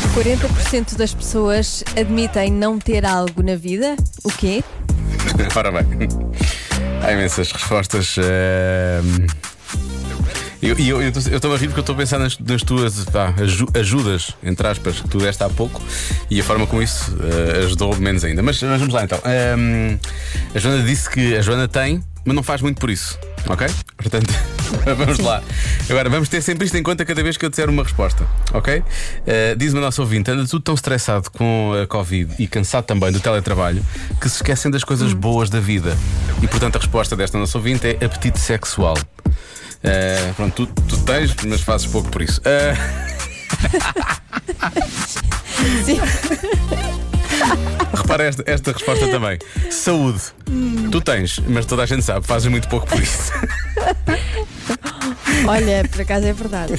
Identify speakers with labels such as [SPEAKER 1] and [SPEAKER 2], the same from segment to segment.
[SPEAKER 1] 40% das pessoas admitem não ter algo na vida. O quê?
[SPEAKER 2] Ora bem, há imensas respostas. Eu estou a rir porque eu estou a pensar nas tuas ajudas, entre aspas, que tu deste há pouco, e a forma como isso ajudou menos ainda. Mas vamos lá então. A Joana disse que a Joana tem, mas não faz muito por isso. Ok? Portanto, vamos lá. Agora, vamos ter sempre isto em conta cada vez que eu disser uma resposta. Ok? Diz-me a nossa ouvinte: anda tudo tão estressado com a Covid e cansado também do teletrabalho que se esquecem das coisas boas da vida. E portanto a resposta desta nossa ouvinte é apetite sexual. Pronto, tu tens, mas fazes pouco por isso.
[SPEAKER 1] Sim.
[SPEAKER 2] Repara esta resposta também. Saúde. Tu tens, mas toda a gente sabe, fazes muito pouco por isso.
[SPEAKER 1] Olha, por acaso é verdade.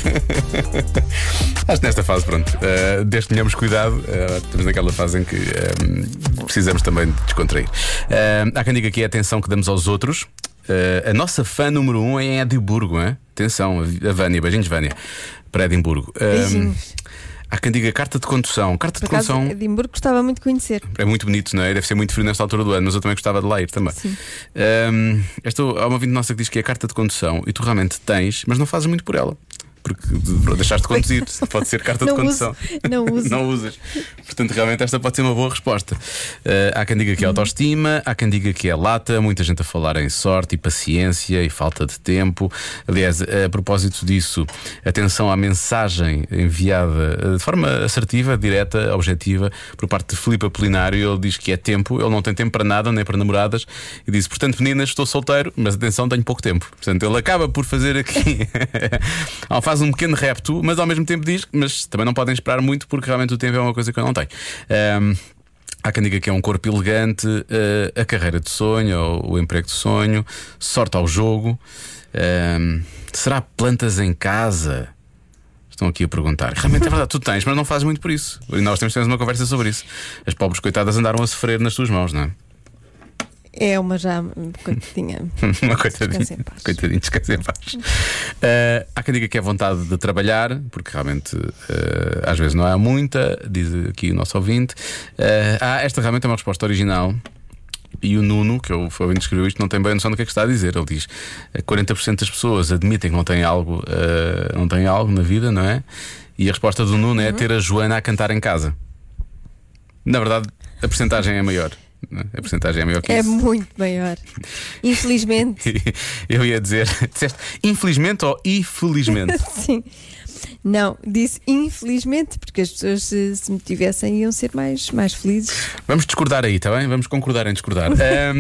[SPEAKER 2] Acho que nesta fase, pronto, desde que tenhamos cuidado, estamos naquela fase em que precisamos também de descontrair. Há quem diga que é a atenção que damos aos outros. A nossa fã número 1 é em Edimburgo, hein? Atenção, a Vânia, beijinhos Vânia, para Edimburgo.
[SPEAKER 1] Beijinhos.
[SPEAKER 2] Há quem diga carta de condução. Carta
[SPEAKER 1] Por
[SPEAKER 2] de
[SPEAKER 1] acaso,
[SPEAKER 2] condução
[SPEAKER 1] Edimburgo gostava muito de conhecer.
[SPEAKER 2] é muito bonito, não é? Deve ser muito frio nesta altura do ano, mas eu também gostava de lá ir também.
[SPEAKER 1] Sim.
[SPEAKER 2] Há uma ouvinte nossa que diz que é carta de condução e tu realmente tens, mas não fazes muito por ela. Porque deixaste de conduzir, pode ser carta de condução.
[SPEAKER 1] Não uso.
[SPEAKER 2] Não usas. Portanto, realmente esta pode ser uma boa resposta. Há quem diga que é autoestima, há quem diga que é lata, muita gente a falar em sorte e paciência e falta de tempo. Aliás, a propósito disso, atenção à mensagem enviada de forma assertiva, direta, objetiva, por parte de Filipe Apolinário. Ele diz que é tempo, ele não tem tempo para nada, nem para namoradas, e diz: portanto, meninas, estou solteiro, mas atenção, tenho pouco tempo. Portanto, ele acaba por fazer aqui faz um pequeno repto, mas ao mesmo tempo diz: mas também não podem esperar muito, porque realmente o tempo é uma coisa que eu não tenho. Há quem diga que é um corpo elegante, a carreira de sonho, ou o emprego de sonho, sorte ao jogo. Será plantas em casa? Estão aqui a perguntar. Realmente é verdade, tu tens, mas não fazes muito por isso. E nós temos uma conversa sobre isso. As pobres coitadas andaram a sofrer nas tuas mãos, não é?
[SPEAKER 1] É uma já coitadinha.
[SPEAKER 2] Uma coitadinha.
[SPEAKER 1] Descansa em paz.
[SPEAKER 2] Coitadinho, descansa em paz. Há quem diga que é vontade de trabalhar, porque realmente às vezes não há muita, diz aqui o nosso ouvinte. Esta realmente é uma resposta original. E o Nuno, que o ouvinte escreveu isto, não tem bem a noção do que é que está a dizer. Ele diz: 40% das pessoas admitem que não têm algo, na vida, não é? E a resposta do Nuno é ter a Joana a cantar em casa. Na verdade, a percentagem é maior. A porcentagem é maior que isso.
[SPEAKER 1] É muito maior. Infelizmente.
[SPEAKER 2] Eu ia dizer, disseste infelizmente ou infelizmente?
[SPEAKER 1] Sim. Não, disse infelizmente, porque as pessoas, se me tivessem, iam ser mais felizes.
[SPEAKER 2] Vamos discordar aí, está bem? Vamos concordar em discordar.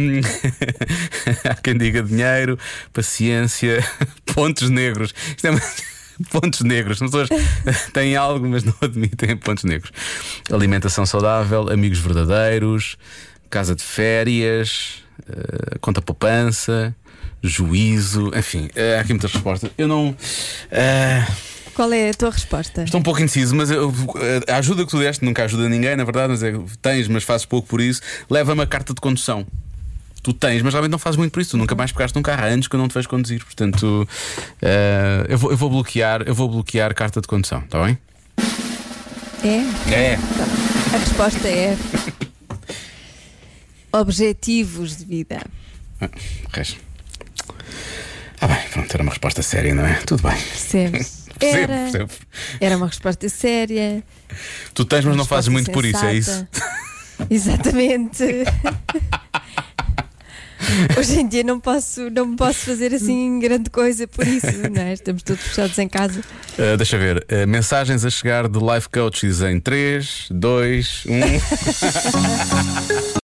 [SPEAKER 2] Há quem diga dinheiro, paciência, pontos negros. Isto é pontos negros. As pessoas têm algo, mas não admitem pontos negros. Alimentação saudável, amigos verdadeiros, casa de férias, conta poupança, juízo, enfim, há aqui muitas respostas. Eu não.
[SPEAKER 1] Qual é a tua resposta?
[SPEAKER 2] Estou um pouco indeciso, mas a ajuda que tu deste nunca ajuda ninguém, na verdade, mas tens, mas fazes pouco por isso. Leva-me a carta de condução. Tu tens, mas realmente não fazes muito por isso. Tu nunca mais pegaste num carro há anos que eu não te vejo conduzir. Portanto, eu vou bloquear carta de condução, está bem?
[SPEAKER 1] É? A resposta é objetivos de vida.
[SPEAKER 2] Resto. Bem, pronto, era uma resposta séria, não é? Tudo bem.
[SPEAKER 1] Percebes?
[SPEAKER 2] Percebo.
[SPEAKER 1] Era uma resposta séria.
[SPEAKER 2] Tu tens, mas não fazes muito por isso, é isso?
[SPEAKER 1] Exatamente. Hoje em dia não me posso fazer assim grande coisa por isso, não é? Estamos todos fechados em casa.
[SPEAKER 2] Deixa ver. Mensagens a chegar de life coaches em 3, 2, 1.